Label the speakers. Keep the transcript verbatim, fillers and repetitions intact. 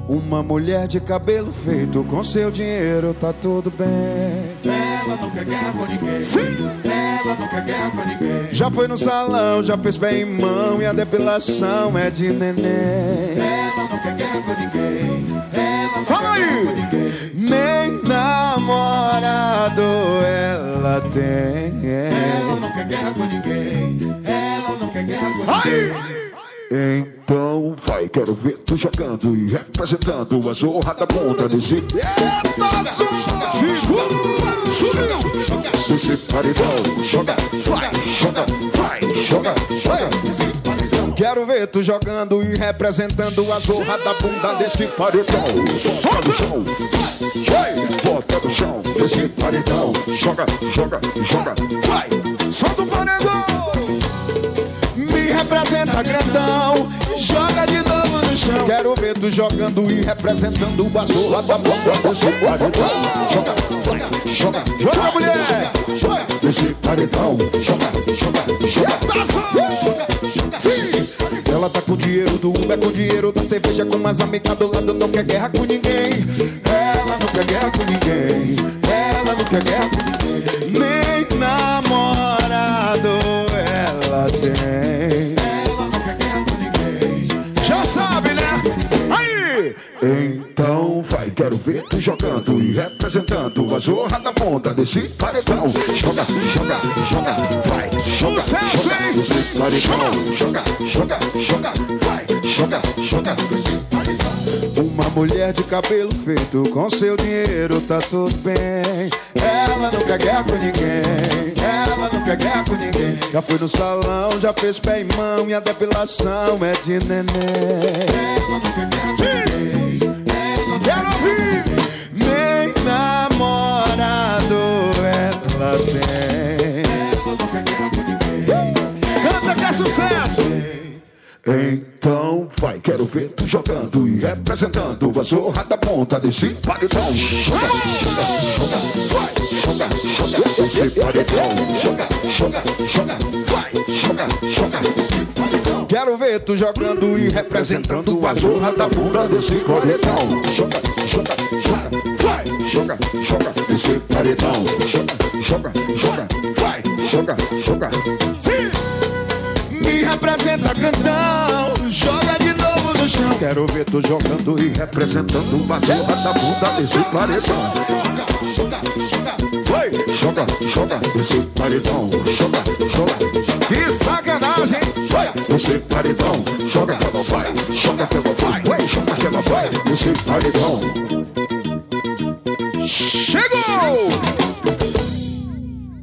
Speaker 1: Uma mulher de cabelo feito, com seu dinheiro tá tudo bem.
Speaker 2: Ela não quer guerra com ninguém.
Speaker 1: Sim.
Speaker 2: Ela não quer guerra com ninguém.
Speaker 1: Já foi no salão, já fez pé em mão e a depilação é de neném.
Speaker 2: Ela não quer guerra com ninguém. Ela não
Speaker 1: Fala
Speaker 2: quer
Speaker 1: aí.
Speaker 2: guerra com ninguém.
Speaker 1: Nem namorado ela tem.
Speaker 2: Ela não quer guerra com ninguém. Ela não quer guerra com ninguém.
Speaker 1: Aí.
Speaker 3: Então vai, quero ver tu jogando e representando a zorra da bunda desse.
Speaker 1: Eita, segura, subiu.
Speaker 3: Desse paredão, joga, vai, joga, vai, joga, joga.
Speaker 1: Quero ver tu jogando e representando a zorra da bunda desse
Speaker 3: Paredão, solta no chão, vai, bota no chão. Desse paredão, joga, joga, joga, vai.
Speaker 1: solta o paredão. Me representa grandão, joga de novo no chão. Quero ver tu jogando e representando a zorra da bunda desse paredão.
Speaker 3: Joga, joga, joga,
Speaker 1: Joga, mulher. Joga.
Speaker 3: desse paredão, joga, joga, joga.
Speaker 1: Sim. Ela tá com dinheiro do Uber, com dinheiro da cerveja, com umas amigas do lado, não quer guerra com ninguém. Ela não quer guerra com ninguém. Ela não quer guerra com ninguém. Nem namorado ela tem.
Speaker 2: Ela não quer guerra com ninguém.
Speaker 1: Já sabe, né? Aí!
Speaker 3: Então vai, quero ver tu jogando e representando a zorra da ponta desse paredão. Joga, joga, joga, vai. Joga,
Speaker 1: Sucesso,
Speaker 3: joga,
Speaker 1: hein?
Speaker 3: desse paredão. Joga, joga, joga, vai. Joga, joga, desse paredão.
Speaker 1: Uma mulher de cabelo feito, com seu dinheiro tá tudo bem. Ela não quer guerra com ninguém. Ela não quer guerra com ninguém. Já foi no salão, já fez pé e mão e a depilação é de neném.
Speaker 2: Ela não quer guerra com ninguém.
Speaker 1: Quero ouvir! Nem namorado ela tem.
Speaker 2: Ela não quer guerra com ninguém.
Speaker 1: Canta que é sucesso!
Speaker 3: Então vai, quero ver tu jogando e representando a zorra da ponta desse paredão. Joga, joga, joga, vai. Joga, joga, desse paredão. Joga, joga, joga, vai. Joga, joga, desse paredão.
Speaker 1: Quero ver tu jogando e representando a zorra da bunda desse
Speaker 3: Paredão, joga, joga, joga, vai, joga, joga, desse paredão, joga, joga, joga, vai, joga, joga.
Speaker 1: Sim! Me representa grandão, joga de novo no chão. Quero ver tu jogando e
Speaker 3: Representando a zorra da bunda desse paredão.
Speaker 2: Joga, joga, joga.
Speaker 1: vai!
Speaker 3: Joga, joga, desse paredão, joga, joga,
Speaker 1: Que sacanagem! Vai!
Speaker 3: desse paredão, joga que ela vai, joga que ela vai, vai, joga que ela vai, desse paredão.
Speaker 1: Chegou!